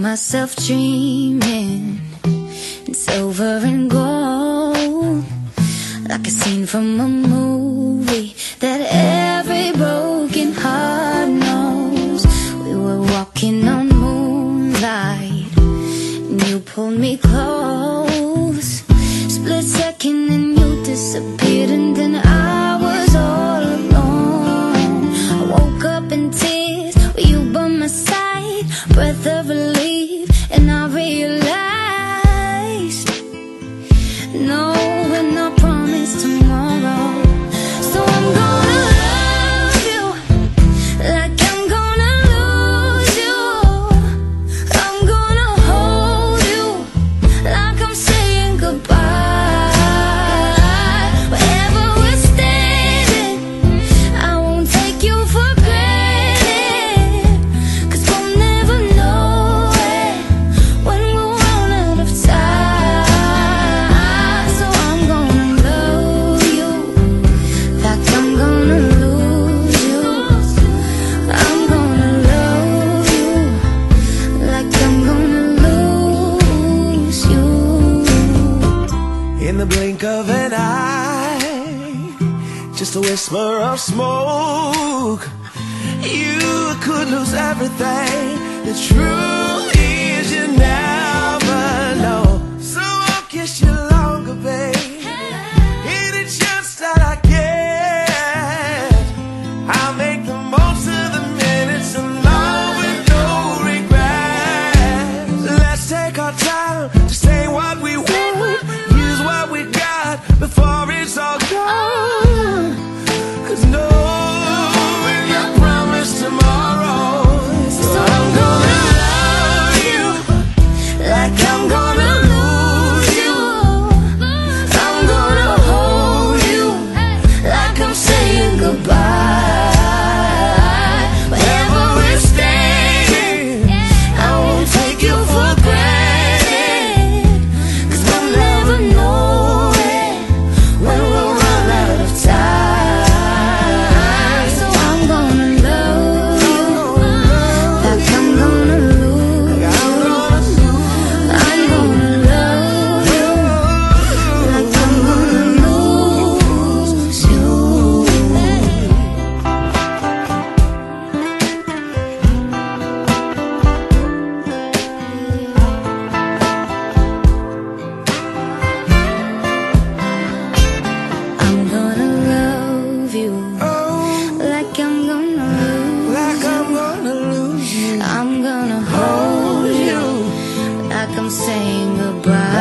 myself dreaming in silver and gold, like a scene from a movie that every broken heart knows. We were walking on moonlight and you pulled me close. Split second and you disappeared, and then I was all alone. I woke up in tears with you by my side, breath of relief, and I realized no, we're not promised tomorrow. So I'm gonna love you like I'm gonna lose you. I'm gonna hold you like I'm saying goodbye. Wherever we're standing, I won't take you for granted, 'cause we'll never know it when we'll run out of time. So I'm gonna love you like I'm gonna lose you. I'm gonna love you like I'm gonna lose you. In the blink of an eye, just a whisper of smoke, you could lose everything. The truth is you never know. So I'll kiss you longer, babe. Any chance that I get, I'll make the most of the minutes alone with no regrets. Let's take our time to say what we want, use what we got before it's all gone. 'Cause no, we're not promised tomorrow. So I'm gonna love you like I'm gonna lose you. I'm gonna hold you like I'm saying goodbye. Wherever we're staying, I won't take you for granted, 'cause we'll never know it when we'll run out of time. So I'm gonna love you like I'm gonna lose you. I'm gonna love you like I'm gonna lose you. I'm gonna love you like I'm gonna lose Like I'm gonna lose you. I'm gonna hold you like I'm saying goodbye.